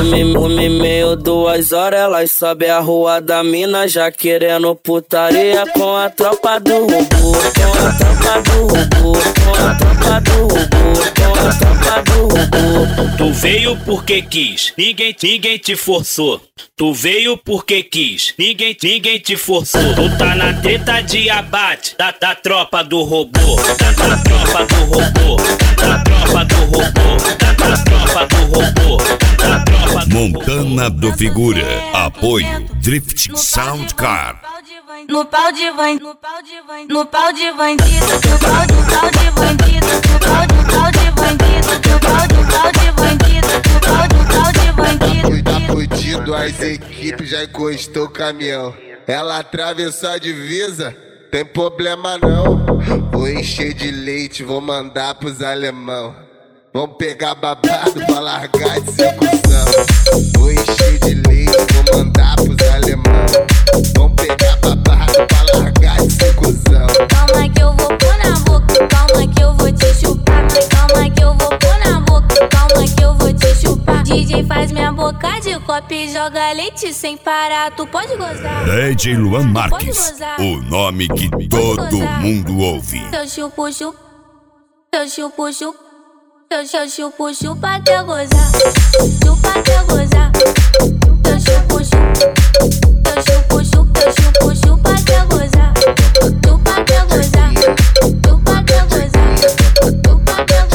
1 e meio, 2 horas, elas sobe a rua da mina, já querendo putaria com a tropa do robô, com a tropa do robô, com a tropa do robô, com a tropa do robô. Tu veio porque quis, ninguém te forçou. Tu veio porque quis, ninguém te forçou. Tu tá na treta de abate da tropa do robô, da tropa do robô, da tropa do robô, da tropa do robô, da tropa do Montana do Figura. Apoio Drift Sound Car. No pau de bandido, no pau de bandido, no pau de bandido, no pau de bandido, no pau de bandido, no pau de bandido, no pau de bandido. Tá fudido, as equipes já encostou o caminhão. Ela atravessou a divisa, tem problema não. Vou encher de leite, vou mandar pros alemão. Vamos pegar babado pra largar de secução. Vou encher de leite, vou mandar pros alemão. Vamos pegar babado pra largar de secução. Calma que eu vou pôr na boca, calma que eu vou te chupar. Calma que eu vou pôr na boca, calma que eu vou te chupar. DJ faz minha boca de copo e joga leite sem parar. Tu pode gozar. DJ Luan Marques, o nome que todo mundo ouve. Eu chupo, chupo, eu chupo, chupo, eu chupo, chupa até gozar, chupa até gozar. Eu chupo, chupo, eu chupo, chupo, eu chupo, chupa até gozar, chupa até gozar, chupa até gozar, chupa até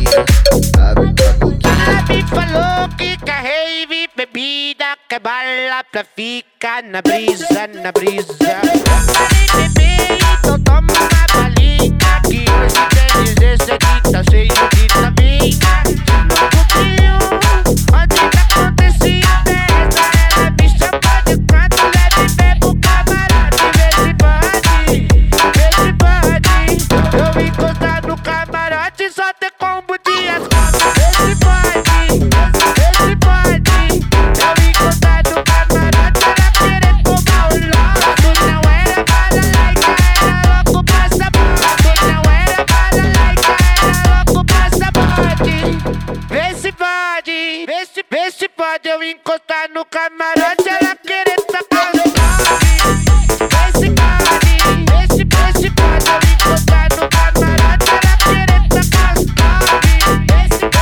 gozar. Me falou que quer rave, bebida, quer bala pra ficar na brisa, na brisa. Parei de beber, então toma uma balinha, que hoje tem 16 aqui, tá cheio de vitamina. O frio, onde que acontecia a festa, ela me chamou de canto, leve bebo camarote, vê se pode, vê se pode. Eu encostar no camarote, só ter combo de asfalto, vê se pode, vê se pode. Eu encostar no camarote, ela querer tomar o lote. Tu não era balalaica, era louco pra sabor. Tu não era balalaica, era louco pra sabor. Vê se pode, vê se pode. Eu encostar no camarote, ela querer tacar o lote. Vê se pode, vê se pode. Eu encostar no camarote, ela querer tacar o lote. Vê se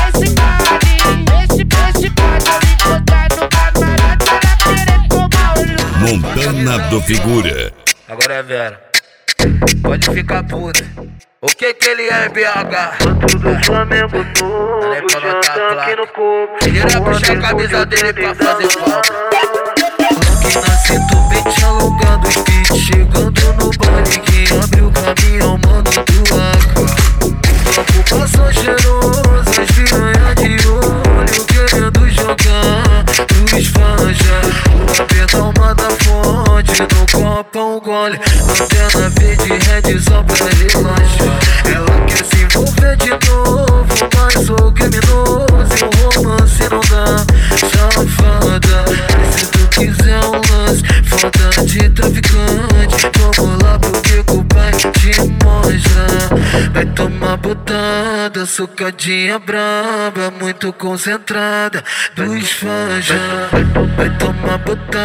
pode, vê se pode. Eu encostar no camarote, ela querer tomar o lote. Montana do Figura. Agora é Vera, pode ficar puta. O que ele é em BH? Do Flamengo todo, já tá aqui no corpo. Ele irá puxar a camisa dele pra fazer falta. Aqui na cinto, pente alongado, speed chegando no baile. Quem abre o caminho, mano do AK. Papo passou cheiroso, as piranha de olho, querendo jogar pros fanja. Aperta uma da fonte, no copo um gole. Antena verde, red só pra relaxar. Ela quer se envolver de novo, mas sou criminoso e o romance não dá. Safada, se tu quiser um lance, foda de traficante, vamos lá porque o pai te mostra. Vai tomar botada, socadinha braba, muito concentrada dos fãs já. Vai tomar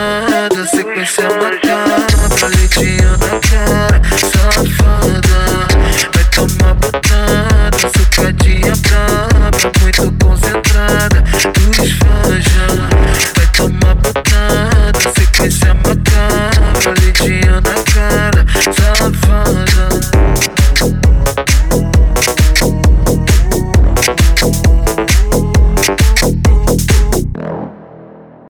botada, sequência macabra, leitinho na cara, safada.